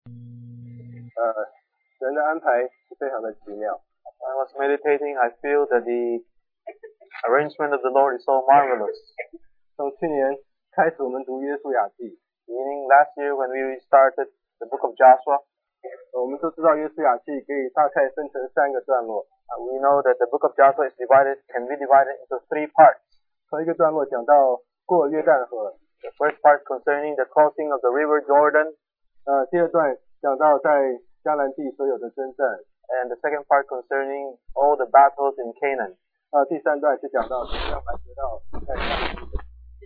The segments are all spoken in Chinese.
神的安排是非常的奇妙。 I was meditating, I feel that the arrangement of the Lord is so marvelous. 从去年开始我们读约书亚记， Meaning last year when we started the book of Joshua, 我们都知道约书亚记可以大概分成3个段落。 we know that the book of Joshua can be divided into 3 parts. 头一个段落讲到过约旦河， The first part concerning the crossing of the river Jordan, 第二段讲到在迦南地所有的征战， and the second part concerning all the battles in Canaan. 第3段是讲到怎么样来得到在迦南地的。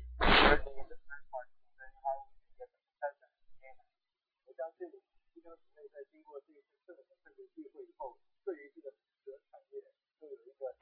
我相信弟兄姊妹在经过这一次圣的特别聚会以后，对于这个得产业都有一个。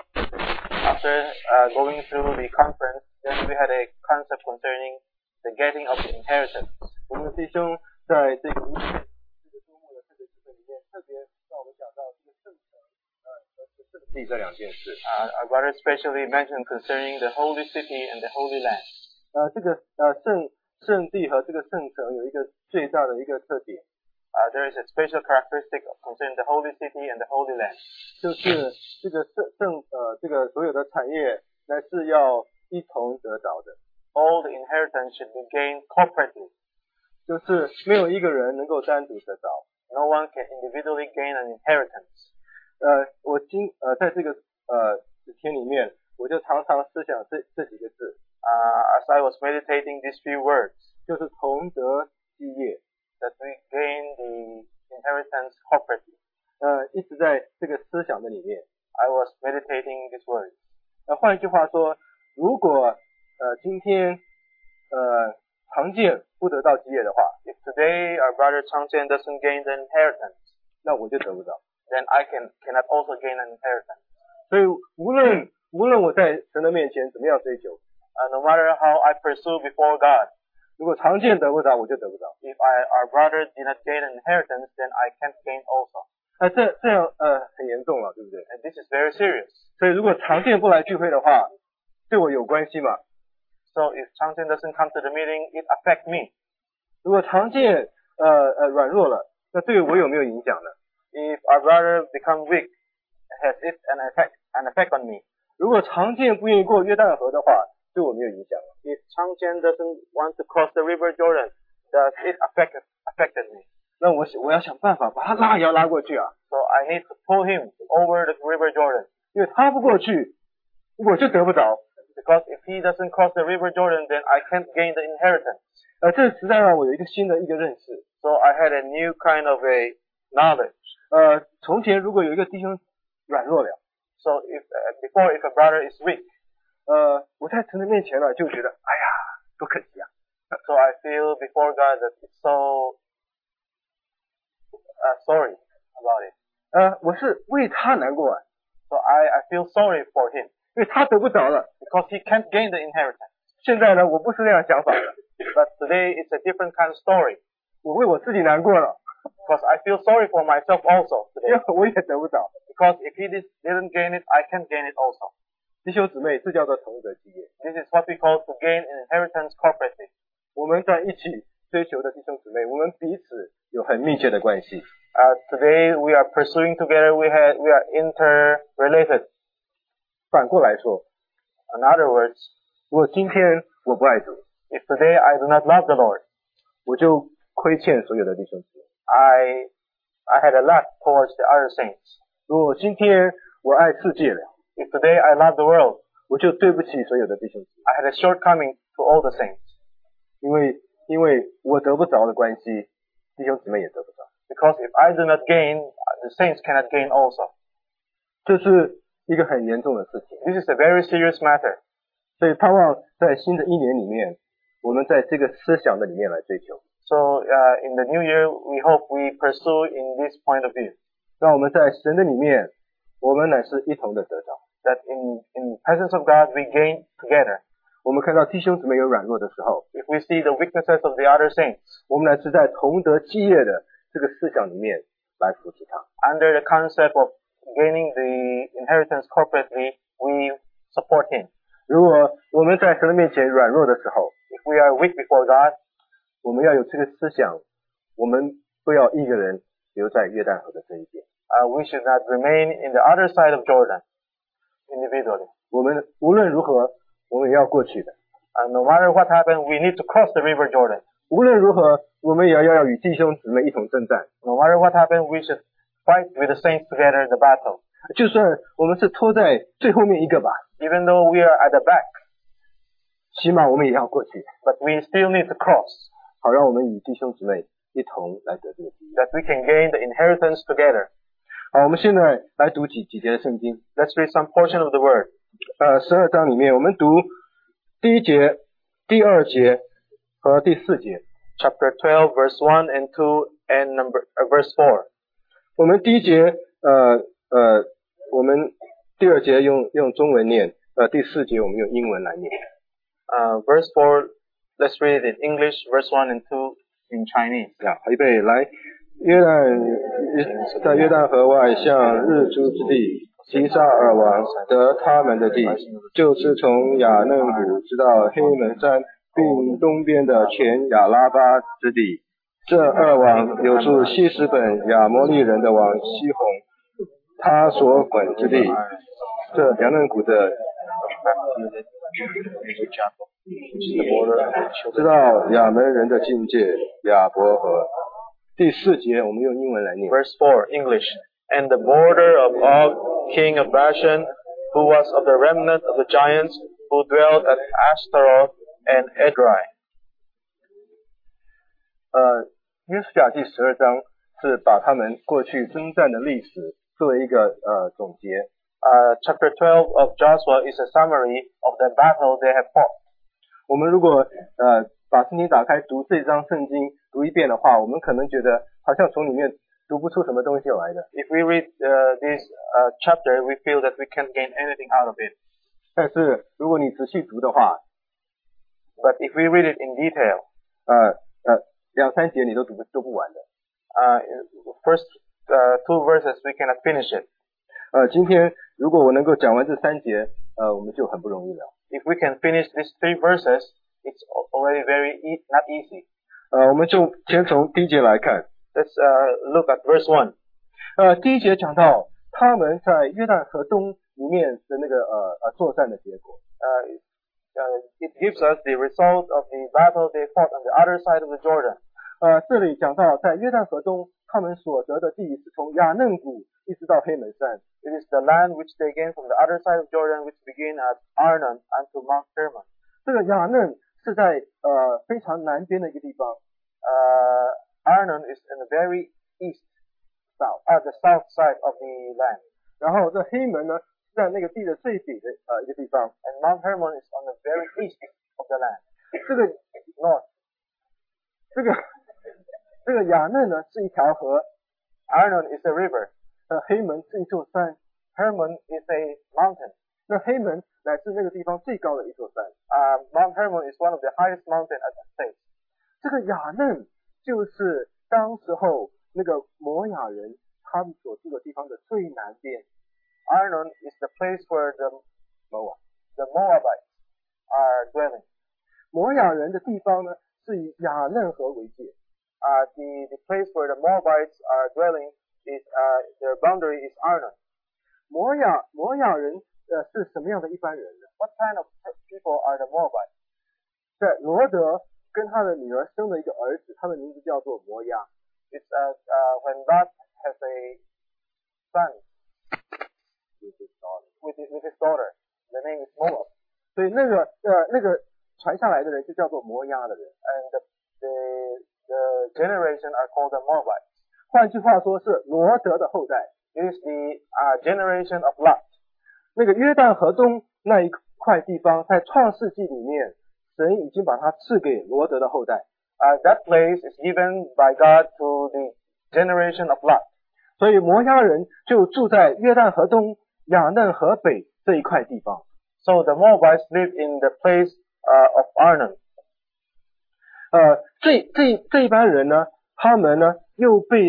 After going through the conference, then we had a concept concerning the getting of the inheritance. 我们的弟兄在这个周末的特别聚会里面，特别让我们讲到这个圣城和圣地这2件事。 Our brother especially mentioned concerning the holy city and the holy land. 这个圣地和这个圣城有一个最大的一个特点。 There is a special characteristic concerning the holy city and the holy land. 就是这个这个所有的产业乃是要一同得着的。 All the inheritance should be gained corporately. 就是没有一个人能够单独得着。 No one can individually gain an inheritance. 我在这个几天里面，我就常常思想这几个字。 As I was meditating these few words, 就是同得基业。 that we gain the inheritance corporately. 一直在这个思想的里面。 I was meditating these words. 换一句话说，如果今天常见不得到基业的话 if today our brother Changchen doesn't gain the inheritance, 那我就得不到。 then I cannot also gain an inheritance. 所以无论我在神的面前怎么样追求， no matter how I pursue before God, 如果常见得不着，我就得不着。 if our brother did not gain an inheritance, then I can't gain also. 这样很严重了，对不对？ And this is very serious. 所以如果常见不来聚会的话，对我有关系吗？ So if Changchen doesn't come to the meeting, it affects me. 如果常见软弱了，那对我有没有影响呢？ If our brother become weak, has it an effect on me? 如果常见不愿意过约旦河的话，对我没有影响了。 If Changchen doesn't want to cross the river Jordan, does it affected me? 那我要想办法把他也要拉过去啊。 So I need to pull him over the river Jordan. 因为他不过去，我就得不着。 Because if he doesn't cross the river Jordan, then I can't gain the inheritance. 这实在让我有一个新的一个认识。 So I had a new kind of a knowledge. 从前如果有一个弟兄软弱了 So before if a brother is weak, 我在神的面前呢，就觉得哎呀，多可惜啊。 So I feel before God that it's so sorry about it. 我是为他难过啊。 So I feel sorry for him. 因为他得不着了。 Because he can't gain the inheritance. 现在呢，我不是那样想法的。 But today it's a different kind of story. 我为我自己难过了。 Because I feel sorry for myself also today. 因为我也得不着。 Because if he didn't gain it, I can't gain it also. 弟兄姊妹，这叫做同得基业。 This is what we call to gain an inheritance corporately. 我们在一起追求的弟兄姊妹，我们彼此有很密切的关系。 Today we are pursuing together. We are interrelated. 反过来说 in other words, 如果今天我不爱主 if today I do not love the Lord, 我就亏欠所有的弟兄姊妹。 I had a lack towards the other saints. 如果今天我爱世界了 if today I love the world, 我就对不起所有的弟兄姊妹。 I had a shortcoming to all the saints. 因为我得不着的关系，弟兄姊妹也得不着。 Because if I do not gain, the saints cannot gain also. 这是一个很严重的事情。 This is a very serious matter. 所以盼望在新的一年里面，我们在这个思想的里面来追求。 So in the new year, we hope we pursue in this point of view. 让我们在神的里面，我们乃是一同的得着。 That in the presence of God, we gain together. 我们看到弟兄姊妹有软弱的时候， If we see the weaknesses of the other saints, 我们乃是在同得基业的这个思想里面来扶持他。 under the concept of gaining the inheritance corporately, we support him. 如果我们在神的面前软弱的时候， If we are weak before God, 我们要有这个思想，我们不要一个人留在约旦河的这一边。 We should not remain in the other side of Jordan individually. 我们无论如何，我们也要过去的。 No matter what happened, we need to cross the river Jordan. 无论如何，我们也要与弟兄姊妹一同征战。 No matter what happened, we should fight with the saints together in the battle. 就算我们是拖在最后面一个吧， Even though we are at the back, 起码我们也要过去， but we still need to cross, 好让我们与弟兄姊妹一同来得这个地。 that we can gain the inheritance together. 好，我们现在来读几节的圣经。 Let's read some portion of the word. 12章里面，我们读第1节、第2节和第4节。 Chapter 12, verse 1 and 2, and verse 4. 我们第1节，我们第2节用中文念，第4节我们用英文来念。 Verse 4, let's read it in English, verse 1 and 2 in Chinese. 好，预备，来。在约旦河外向日出之地，击杀二王，得他们的地，就是从亚嫩谷直到黑门山，并东边的全亚拉巴之地。这二王有住希实本亚摩利人的王西宏，他所管之地。这亚嫩谷的直到亚门人的境界亚伯河。第4节我们用英文来念。 Verse 4, English. And the border of Og, king of Bashan, who was of the remnant of the giants, who dwelt at Ashtaroth and Edrei. 约书亚记12章是把他们过去征战的历史作为一个总结。 Chapter 12 of Joshua is a summary of the battle they have fought. 我们如果把圣经打开读这章圣经读一遍的话，我们可能觉得好像从里面读不出什么东西来的。 If we read this chapter, we feel that we can't gain anything out of it. 但是如果你仔细读的话， But if we read it in detail, 2-3节你都读不完的。 first 2 verses we cannot finish it. 今天如果我能够讲完这3节，我们就很不容易了。 If we can finish these 3 verses, it's already not easy. 我们就先从第1节来看。 Let's look at verse 1. 第1节讲到他们在约旦河东里面的那个作战的结果。 It gives us the result of the battle they fought on the other side of the Jordan. 这里讲到在约旦河东他们所得的地是从亚嫩谷一直到黑门山。 It is the land which they gained from the other side of Jordan, which begin at Arnon unto Mount Hermon. 这个亚嫩是在非常南边的一个地方。 Arnon is in the very the south side of the land. 然后这黑门呢是在那个地的最北的一个地方。 And Mount Hermon is on the very east of the land. 这个 North. 这个亚嫩呢是一条河。 Arnon is a river. 黑门是一座山。 Hermon is a mountain. 那黑门乃是那个地方最高的一座山。 Mount Hermon is one of the highest mountains at the state. 这个亚嫩就是当时候那个摩亚人他们所住的地方的最南边。 Arnon is the place where the Moabites are dwelling. 摩亚人的地方呢是以亚嫩河为界。 The place where the Moabites are dwelling is their boundary is Arnon. 摩亚人是什么样的一般人呢？ What kind of people are the Moabites? 在罗德跟他的女儿生了一个儿子，他的名字叫做摩押。 It's when God has a son with his daughter. The name is Moab. 所以那个传下来的人就叫做摩押的人。 And the generation are called the Moabites. 换句话说是罗德的后代。 It is the generation of Lot. 那个约旦河东那一块地方，在创世纪里面，神已经把它赐给罗德的后代。 That place is given by God to the generation of Lot. 所以摩押人就住在约旦河东、亚嫩河北这一块地方。 So the Moabites live in the place of Arnon. 这一班人呢，他们呢又被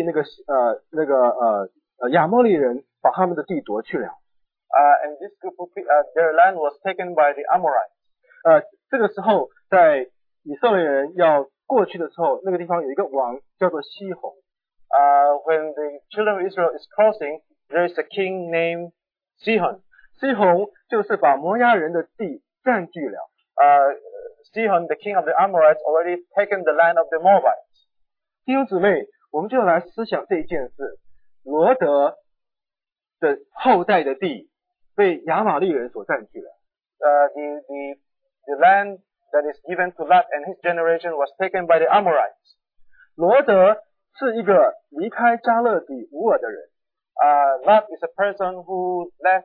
亚摩利人把他们的地夺去了。 And this group of their land was taken by the Amorites. 这个时候，在以色列人要过去的时候，那个地方有一个王叫做西宏。 when the children of Israel is crossing, there is a king named Sihon. 西宏就是把摩押人的地占据了。 Sihon, the king of the Amorites, already taken the land of the Moabites. 弟兄姊妹，我们就来思想这一件事：罗得的后代的地被亚玛利人所占据了。 The land that is given to Lot and his generation was taken by the Amorites. 罗得是一个离开加勒底乌尔的人。 Lot is a person who left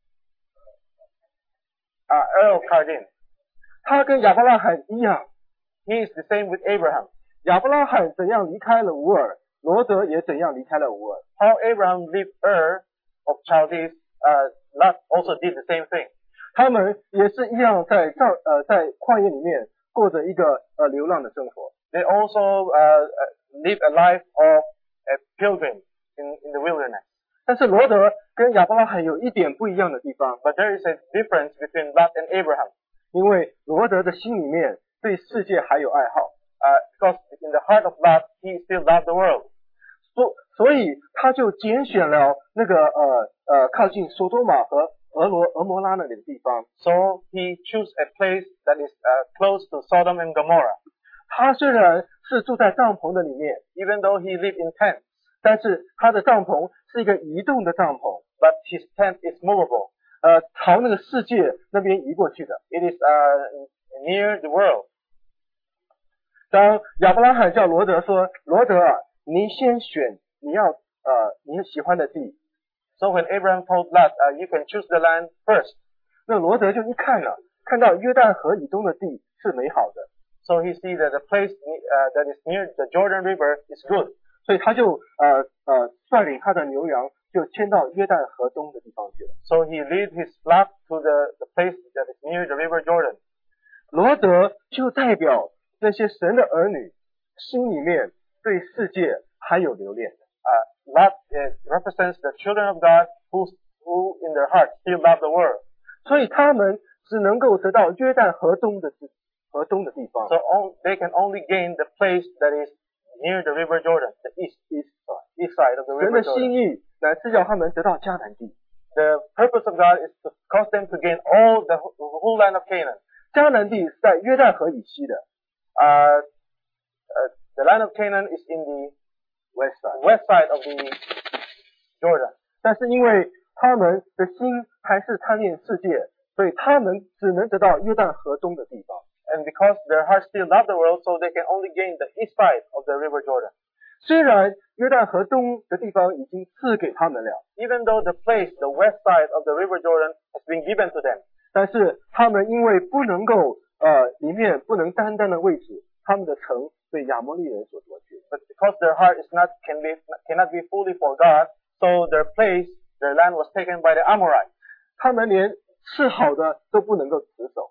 Ur of Chaldean. 他跟亚伯拉罕一样， He is the same with Abraham. 亚伯拉罕怎样离开了乌尔，罗得也怎样离开了乌尔。 How Abraham left Ur of Chaldees, Lot also did the same thing. 他们也是一样在旷野里面过着一个流浪的生活。 They also live a life of a pilgrim in the wilderness. 但是罗得跟亚伯拉罕有一点不一样的地方， But there is a difference between Lot and Abraham. 因为罗得的心里面对世界还有爱好， Because in the heart of Lot, he still loved the world. 所以他就拣选了那个靠近索多玛和俄摩拉那里的地方。 So he chose a place that is close to Sodom and Gomorrah. 他虽然是住在帐篷的里面， Even though he lived in tents, 但是他的帐篷是一个移动的帐篷， but his tent is movable. 朝那个世界那边移过去的。 It is near the world. 当亚伯拉罕叫罗得说：“罗得啊，你先选你喜欢的地。” So when Abraham told Lot, you can choose the land first. 那罗得就一看了，看到约旦河以东的地是美好的， So he sees that the place that is near the Jordan River is good. 所以他就率领他的牛羊就迁到约旦河东的地方去了。 So he led his flock to the place that is near the River Jordan. 罗得就代表那些神的儿女心里面对世界还有留恋。 Lot represents the children of God who in their hearts still love the world. 所以他们只能够得到约旦河东的地方。 So they can only gain the place that is near the River Jordan, the east side of the 神 River 的心 Jordan. 意乃是要他们得到迦南地。 The purpose of God is to cause them to gain all the whole land of Canaan. 迦南地是在约旦河以西的 The land of Canaan is in the west side， west side of the Jordan. 但是因为他们的心还是贪恋世界，所以他们只能得到约旦河东的地方。 And because their hearts still love the world, so they can only gain the east side of the River Jordan. 虽然约旦河东的地方已经赐给他们了， Even though the place, the west side of the River Jordan, has been given to them. 但是他们因为不能够里面不能单单的位置，他们的城被亚摩利人所夺去。 But because their heart is cannot be fully for God, so their place, their land was taken by the Amorites. 他们连吃好的都不能够持守。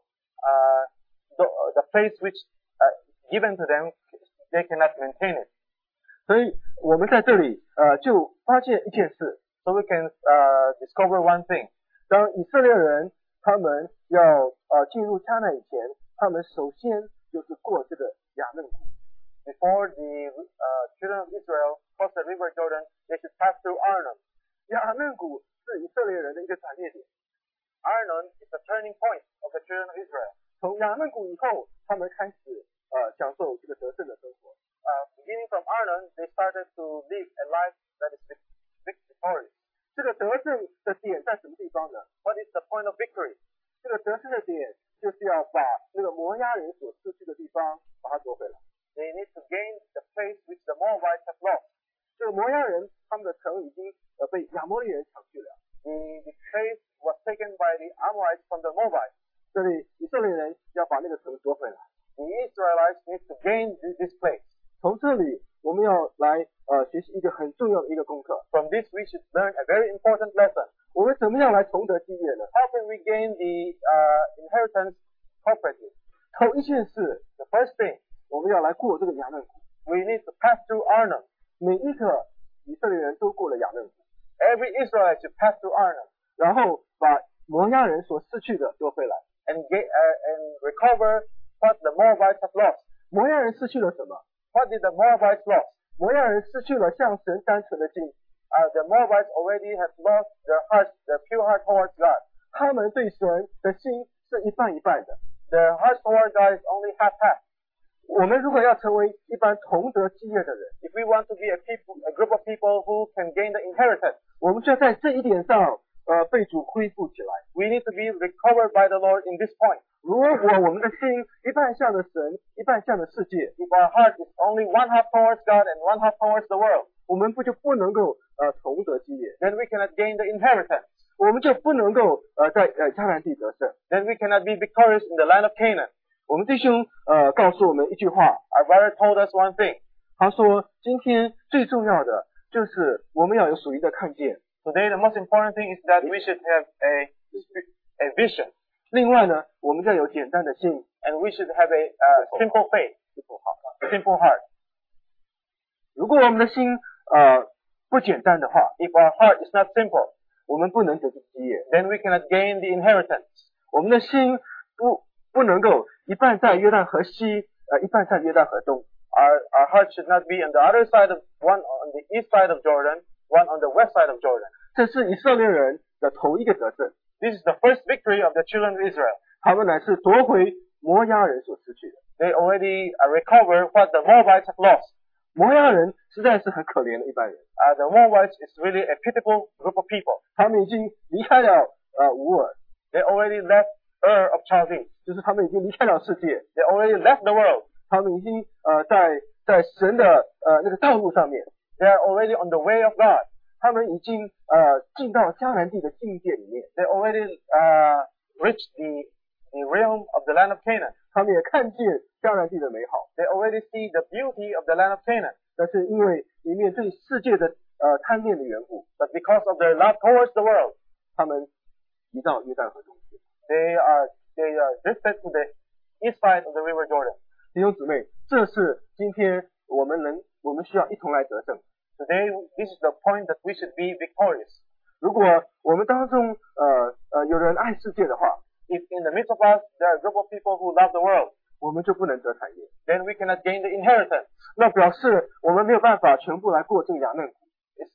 The place which given to them, they cannot maintain it. 所以我们在这里就发现一件事， So we can discover one thing. 当以色列人他们要进入迦南以前，他们首先就是过这个亚嫩谷。 Before the children of Israel cross the River Jordan, they should pass through Arnon. 亚嫩谷是以色列人的一个转捩点。 Arnon is the turning point of the children of Israel. 从亚嫩谷以后，他们开始享受这个得胜的生活。 Beginning from Arnon, they started to live a life that is victorious. 这个得胜的点在什么地方呢？ What is the point of victory? 这个得胜的点就是要把那个摩押人所失去的地方把它夺回来。 They need to gain the place which the Moabites have lost. 这个摩押人他们的城已经被亚摩利人抢去了。 The place was taken by the Amorites from the Moabites. 这里以色列人要把那个城夺回来。 The Israelites need to gain this place. 从这里我们要来学习一个很重要的一个功课。 From this, we should learn a very important lesson. 我们怎么样来重得基业呢？ How can we gain the inheritance corporately? 头一件事， The first thing, 我们要来过这个亚嫩谷。 we need to pass through Arnon. 每一个以色列人都过了亚嫩谷， Every Israelite should pass through Arnon 然后把摩押人所失去的夺回来。 and recover what the Moabites have lost. 摩押人失去了什么？ What did the Moabites lost? 摩亚人失去了向神单纯的心。 The Moabites already have lost their hearts, their pure heart towards God. 他们对神的心是一半一半的。 Their hearts toward God is only half-half. 我们如果要成为一般同得基业的人， If we want to be a group of people who can gain the inheritance, 我们就要在这一点上被主恢复起来。 we need to be recovered by the Lord in this point. 如果我们的心一半向着神，一半向着世界， If our heart is only one half towards God and one half towards the world, 我们就不能够同得基业， then we cannot gain the inheritance. 我们就不能够在迦南地得胜。 Then we cannot be victorious in the land of Canaan. 我们弟兄告诉我们一句话， Our brother told us one thing. 他说今天最重要的就是我们要有属灵的看见。 Today the most important thing is that we should have a vision. 另外呢，我们要有简单的心， And we should have a simple faith, a simple heart. 如果我们的心不简单的话， If our heart is not simple, 我们不能得基业。 then we cannot gain the inheritance. 我们的心不能够一半在约旦河西，一半在约旦河东。 Our heart should not be on the other side of one on the east side of Jordan, one on the west side of Jordan. 这是以色列人的头一个得胜， This is the first victory of the children of Israel. 他们乃是夺回摩押人所失去的。 They already recovered what the Moabites have lost. 摩押人实在是很可怜的一般人， The Moabites is really a pitiful group of people. 他们已经离开了乌尔， They already left Ur of Chaldees. 就是他们已经离开了世界， They already left the world. 他们已经在神的那个道路上面， They are already on the way of God. 他们已经进到迦南地的境界里面， They already reached the realm of the land of Canaan. 他们也看见迦南地的美好， They already see the beauty of the land of Canaan. 但是因为里面对世界的贪恋的缘故， But because of their love towards the world, 他们移到约旦河中去。 they are drifted to the east side of the river Jordan. 弟兄姊妹，这是今天我们需要一同来得胜。 Today, this is the point that we should be victorious. 如果我们当中有人爱世界的话， If in the midst of us there are a group of people who love the world, 我们就不能得产业。 then we cannot gain the inheritance. 那表示我们没有办法全部来过这个亚嫩谷，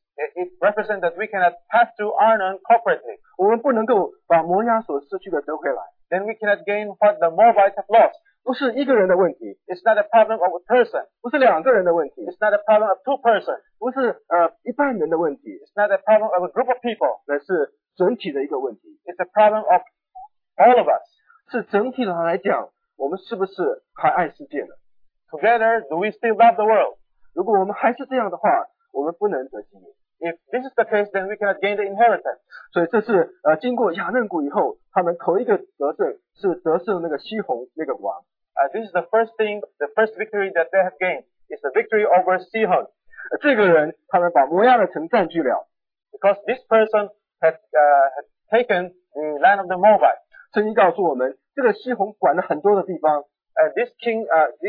It represents that we cannot pass through Arnon corporately. 我们不能够把摩押所失去的得回来。 Then we cannot gain what the Moabites have lost. 不是一个人的问题， It's not a problem of a person. 不是两个人的问题， It's not a problem of two persons. 不是一半人的问题， It's not a problem of a group of people. 而是整体的一个问题。 It's a problem of all of us. 是整体的来讲，我们是不是还爱世界呢？ Together, do we still love the world? 如果我们还是这样的话，我们不能得基业。 If this is the case, then we cannot gain the inheritance. 所以这是经过亚嫩谷以后，他们头一个得胜是得胜那个西宏那个王。 This is the first thing, the first victory that they have gained. It's the victory over Sihon. 这个人他们把摩押的城占据了。 Because this person had taken the land of the Moabites. 圣经告诉我们，这个西宏管了很多的地方。 This king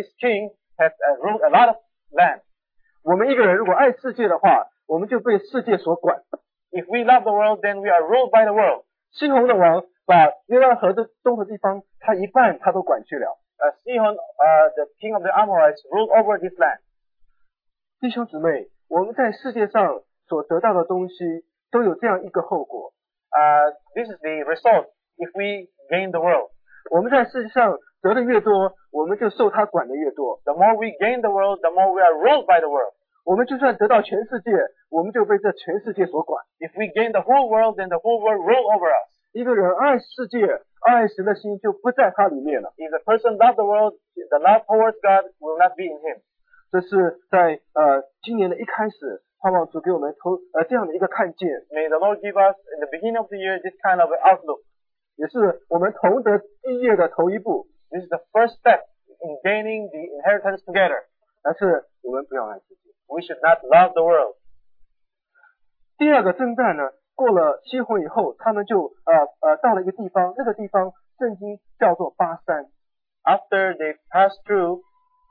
has ruled a lot of land. 我们一个人如果爱世界的话，我们就被世界所管。 If we love the world, then we are ruled by the world. 西宏的王把约旦河的东的地方，他一半他都管去了。 Sihon, the king of the Amorites, ruled over this land. 弟兄姊妹，我们在世界上所得到的东西，都有这样一个后果。 This is the result if we gain the world. 我们在世界上得的越多，我们就受他管的越多。 The more we gain the world, the more we are ruled by the world. 我们就算得到全世界，我们就被这全世界所管。 If we gain the whole world, then the whole world rule over us. 一个人爱世界、爱神的心就不在他里面了。 If the person loves the world, the love towards God will not be in him. 这是在今年的一开始，盼望主给我们这样的一个看见， May the Lord give us in the beginning of the year this kind of an outlook. 也是我们同得基业的头一步。 This is the first step in gaining the inheritance together. 但是我们不要爱世界。 We should not love the world. 第二个征战呢，过了西宏以后，他们就到了一个地方，那个地方圣经叫做巴山。 After they passed through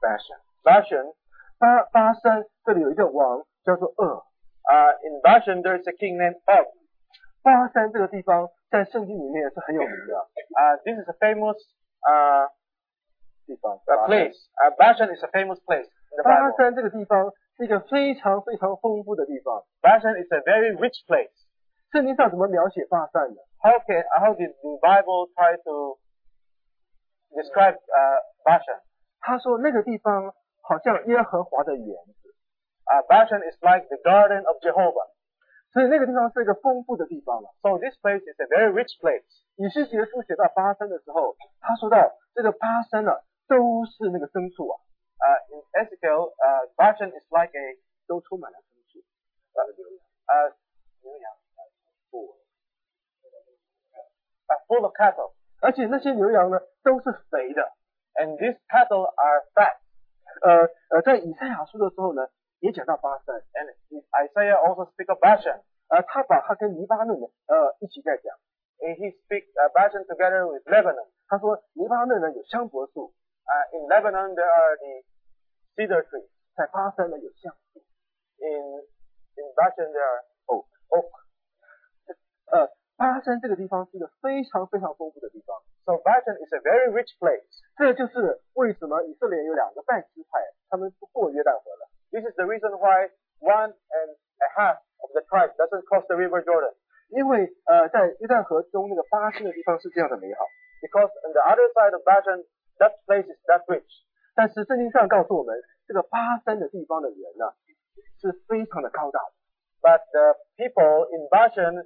Bashan, 巴山这里有一个王叫做噩。 in Bashan there is a king named Og. 巴山这个地方在圣经里面是很有名的。 This is a famous 地方 place. Bashan is a famous place in the 巴 Bible. 山这个地方是一个非常非常丰富的地方。 Bashan is a very rich place. 圣经上怎么描写巴珊的？ How did the Bible try to describe Bashan? 他说那个地方好像耶和华的园子， Bashan is like the garden of Jehovah. 所以那个地方是一个丰富的地方了。 So this place is a very rich place. 以西结书写到巴珊的时候，他说到这个巴珊啊，都是那个牲畜啊， In Ezekiel, Bashan is like a 都充满了牲畜， 牛羊 full of cattle. 而且那些牛羊呢都是肥的。 And these cattle are fat. 在以赛亚书的时候呢，也讲到巴珊， And Isaiah also speaks of Bashan. 他把他跟黎巴嫩呢一起在讲。 And he speaks Bashan together with Lebanon. 他说黎巴嫩呢有香柏树， In Lebanon there are the cedar trees. 在巴珊呢有橡树。 In Bashan there are oak. 巴珊这个地方是一个非常非常丰富的地方。 So Bashan is a very rich place. 这就是为什么以色列有2个半支派，他们不过约旦河了。 This is the reason why 1.5 of the tribe doesn't cross the river Jordan. 因为在约旦河中那个巴珊的地方是这样的美好， Because on the other side of Bashan, that place is that rich. 但是圣经上告诉我们，这个巴珊的地方的人呢是非常的高大的。 But the people in Bashan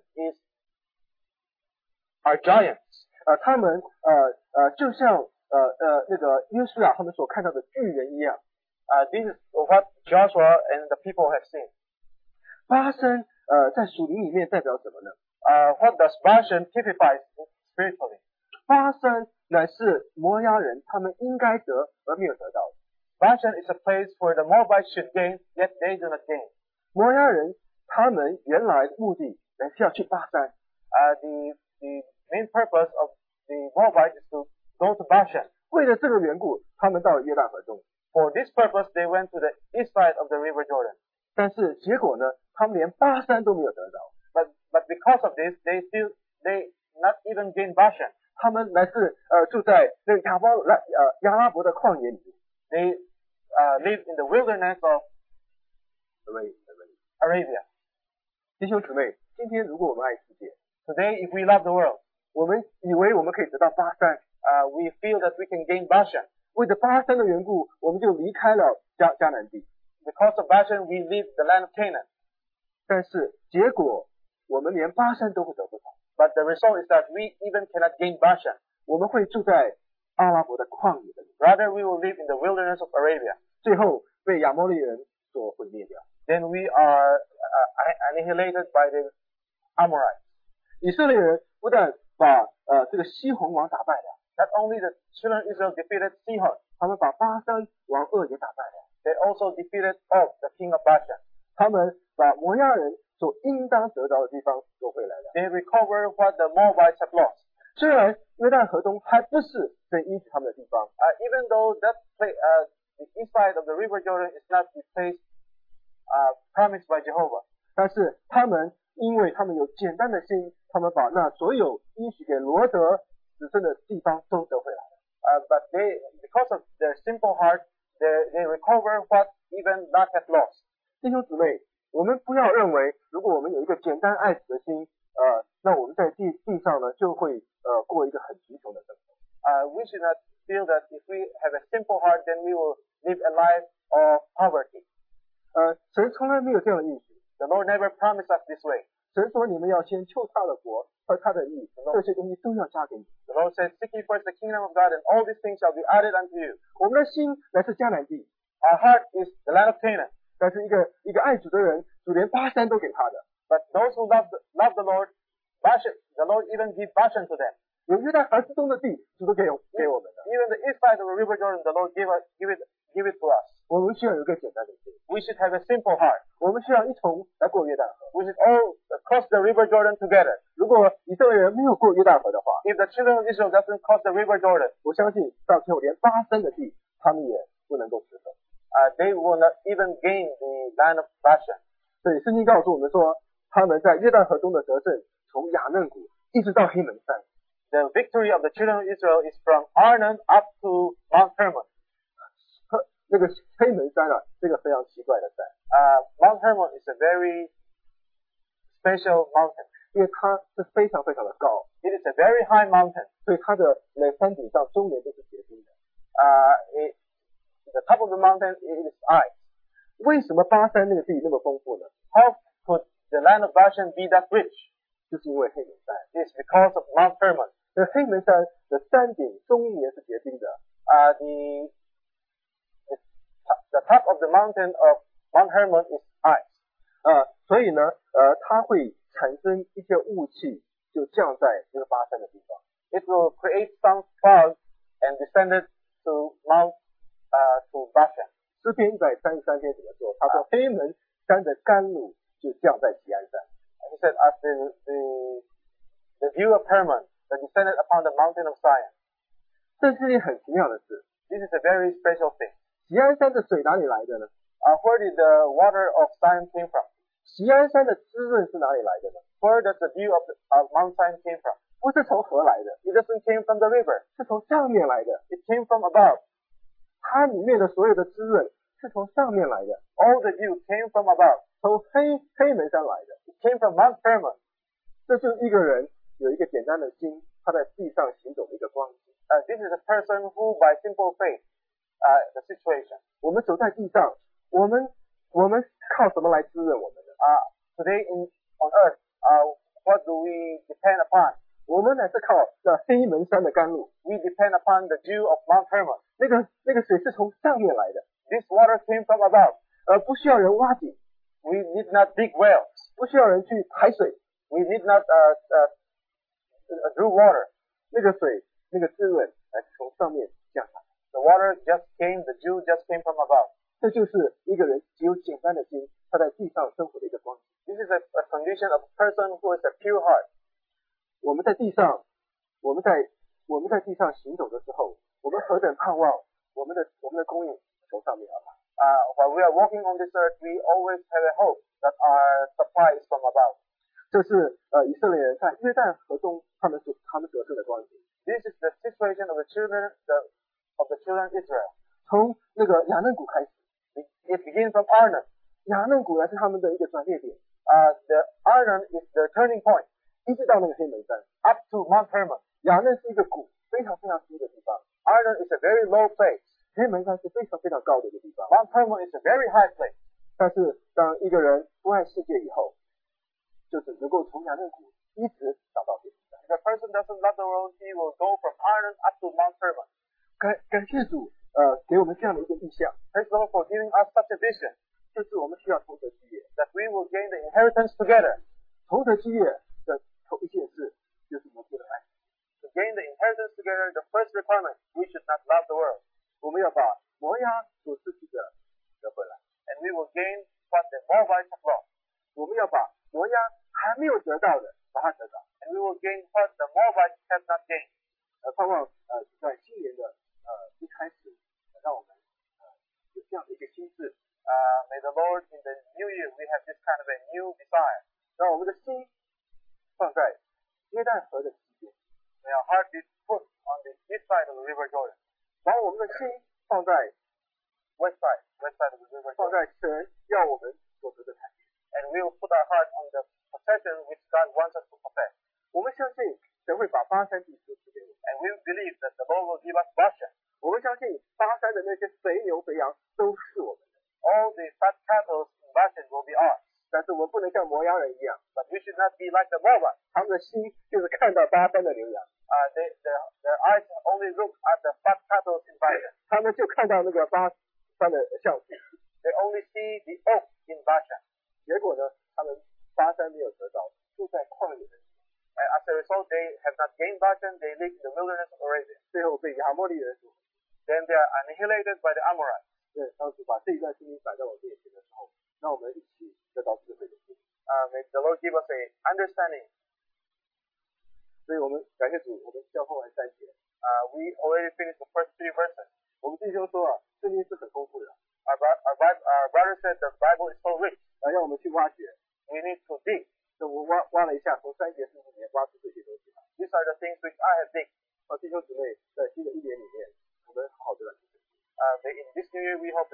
are giants. 他们就像那个约书亚他们所看到的巨人一样。 This is what Joshua and the people have seen. 巴珊在属灵里面代表什么呢？ What does Bashan typify spiritually? 巴珊乃是摩押人他们应该得而没有得到的。 Bashan is a place where the Moabites should gain, yet they do not gain. 摩押人他们原来的目的乃是要去巴珊， The main purpose of the Moabites is to go to Bashan. 为了这个缘故，他们到了约旦河中。 For this purpose, they went to the east side of the river Jordan. 但是结果呢，他们连巴珊都没有得到， But because of this, they not even gain Bashan. 他们乃是住在那个亚拉伯的旷野里面。 They live in the wilderness of Arabia. 弟兄姊妹，今天如果我们爱世界， Today, if we love the world, 我们以为我们可以得到巴珊， we feel that we can gain Bashan. 为着巴珊的缘故，我们就离开了迦南地。 Because of Bashan, we leave the land of Canaan. 但是结果，我们连巴珊都会得不到， But the result is that we even cannot gain Bashan. 我们会住在阿拉伯的旷野的里， Rather, we will live in the wilderness of Arabia. 最后被亚摩利人所毁灭掉。 Then we are annihilated by the Amorites. 以色列人不但把这个西宏王打败了， Not only the children of Israel defeated Sihon, 他们把巴珊王噩也打败了， they also defeated Og, the king of Bashan. 他们把摩押人所应当得到的地方夺回来了。 They recovered what the Moabites had lost. 虽然约旦河东还不是神应许他们的地方， Even though that place, the east side of the river Jordan is not the place promised by Jehovah, 但是他们因为他们有简单的心，他们把那所有应许给罗德子孙的地方都得回来了。 but because of their simple heart, they recover what even Lot had lost. 弟兄姊妹，我们不要认为如果我们有一个简单爱子的心，那我们在地上呢就会过一个很贫穷的生活。 We should not feel that if we have a simple heart, then we will live a life of poverty. 神从来没有这样的应许。 The Lord never promised us this way. 神说你们要先求他的国和他的义，这些东西都要加给你。 The Lord says, seek ye first the kingdom of God, and all these things shall be added unto you. 我们的心乃是迦南地， Our heart is the land of Canaan. 但是一个爱主的人，主连巴珊都给他的。 But those who love the Lord, the Lord even give Bashan to them. 有约旦河之东的地，主都给我们的。 Even the east side of the river Jordan, the Lord give it to us. 我们需要有一个简单的心， We should have a simple heart. 我们需要一同来过约旦河。 We should all cross the river Jordan together. 如果以色列人没有过约旦河的话， If the children of Israel doesn't cross the river Jordan, 我相信到最后连巴珊的地，他们也不能够持守。 they will not even gain the land of Bashan. 所以圣经告诉我们说，他们在约旦河中的得胜，从雅嫩谷一直到黑门山。 The victory of the children of Israel is from Arnon up to Mount Hermon. 那个黑门山啊，这个非常奇怪的山。 Mount Hermon is a very special mountain. 因为它是非常非常的高。 It is a very high mountain. 所以它的山顶上终年都是结冰的。 The top of the mountain it is ice. 为什么巴山那个地那么丰富呢？ How could the land of Bashan be that rich? 就是因为黑门山。 It's because of Mount Hermon. 黑门山的山顶终年是结冰的。 The top of the mountain of Mount Hermon is ice. 所以呢，它会产生一些雾气，就降在这个巴山的地方。 It will create some fog and descended to to Bashan. 诗篇133篇怎么说？他说黑门山的甘露就降在锡安山。 He said, as the dew of Hermon that descended upon the mountain of Zion. 这是件很奇妙的事。 This is a very special thing. 锡安山的水哪里来的呢？ Where did the water of Zion came from? 锡安山的滋润是哪里来的呢？ Where does the dew of Mount Zion came from? 不是从河来的， It doesn't came from the river. 是从上面来的。 It came from above. 它里面的所有的滋润是从上面来的。 All the dew came from above. 从黑门山来的。 It came from Mount Hermon. 这就是一个人有一个简单的心，他在地上行走的一个光景。 This is a person who, by simple faith, the situation. 我们走在地上，我们靠什么来滋润我们呢 ？Today on earth, what do we depend upon? 我们乃是靠这黑门山的甘露。 We depend upon the dew of Mount Hermon. 那个水是从上面来的。 This water came from above. 不需要人挖井。 We need not dig wells. 不需要人去排水。 We need not drew water. 那个水，那个滋润，从上面降下来。 The water just came, the dew just came from above. 这就是一个人只有简单的心，他在地上生活的一个光景。 This is a condition of a person who is a pure heart. 我们在地上地上行走的时候，我们何等盼望我们的供应从上面而来。 While we are walking on this earth, we always have a hope that our supply is from above. 这是以色列人在约旦河中他们所生的光景。 This is the situation of the children of Israel. 从那个雅嫩谷开始 ，it begins from Arnon. 雅嫩谷呢是他们的一个转捩点。 The Arnon is the turning point. 一直到那个黑门山 ，up to Mount Hermon. 雅嫩是一个谷，非常非常低的地方。 Arnon is a very low place. 黑门山是非常非常高的一个地方。 Mount Hermon is a very high place. 但是当一个人不爱世界以后，就只能够从雅嫩谷一直找到黑门山。 If a person doesn't love the world, he will go from Arnon up to Mount Hermon. 感谢主，给我们这样的一个意象。 Thanks Lord for giving us such a vision. 就是我们需要同德基业 ，that we will gain the inheritance together. 同德基业的头一件事就是我们不能爱。 To gain the inheritance together, the first requirement, we should not love the world. 我们要把摩押所失去的得回来 ，and we will gain what the Moabites have lost. 我们要把摩押还没有得到的把它得到 ，and we will gain what the Moabites have not gained. 盼望在新年的一开始，让我们有这样的一个心智。 May the Lord in the new year we have this kind of a new desire. 让我们的心放在约旦河的西边。 May our heart be put on the east side of the river Jordan. 把我们的心放在 west side of the river Jordan. 放在神要我们所得的产业。 And we will put our heart on the possession which God wants us to possess. 我们相信神会把巴山地赐给我们。 And we believe that the Lord will give us Bashan. 我们相信巴山的那些肥牛肥羊都是我们的。 All the fat cattle in Bashan will be ours. 但是我们不能像摩押人一样 ，but we should not be like the Moabites. 他们的心就是看到巴山的牛羊。 Their eyes only look at the fat cattle in Bashan. 他们就看到那个巴山的橡树。 They only see the oak in Bashan. 结果呢，他们巴山没有得到，住在旷野的。 And as a result, they have not gained Bashan. They live in the wilderness of Arabia. 最后被亚摩利人所。 Then they are annihilated by the Amorites. 对，当主把这一段经历摆在我面前的时候，让我们一起得到智慧的心。 May the Lord give us a understanding. 所以我们感谢主，我们交换完3节。 We already finished the first 3 verses. 我们弟兄说圣经是很丰富的。 Our brother said the Bible is so rich. 让我们去挖掘。 We need to dig. 那我挖了一下，从3节4节挖出这些东西来。 These are the things which I have dig. 弟兄姊妹，在新的一年里面，我们好好的来。 In this new year, we hope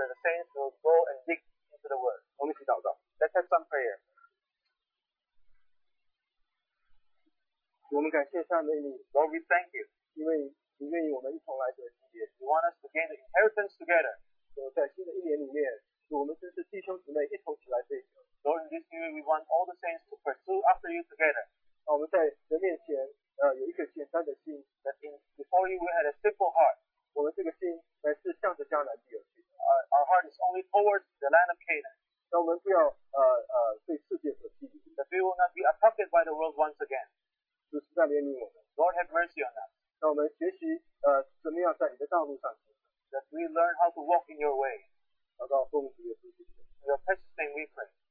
我们感谢赞美你， Lord, we thank you. 因为你愿意我们一同来得基业。 You want us to gain the inheritance together. 在新的一年里面，我们真是弟兄姊妹一同起来追求。 Lord, in this new year, we want all the saints to pursue after you together. 我们在人面前，有一个简单的心， That before you, we had a simple heart. 我们这个心乃是向着迦南地而去。 Our heart is only towards the land of Canaan. 让我们不要被世界所吸引， That we will not be attracted by the world once again. 主实在怜悯我们。 Lord, have mercy on us. 让我们学习怎么样在你的道路上行。 That we learn how to walk in your way. 祷告奉主耶稣基督。 In your precious name we pray.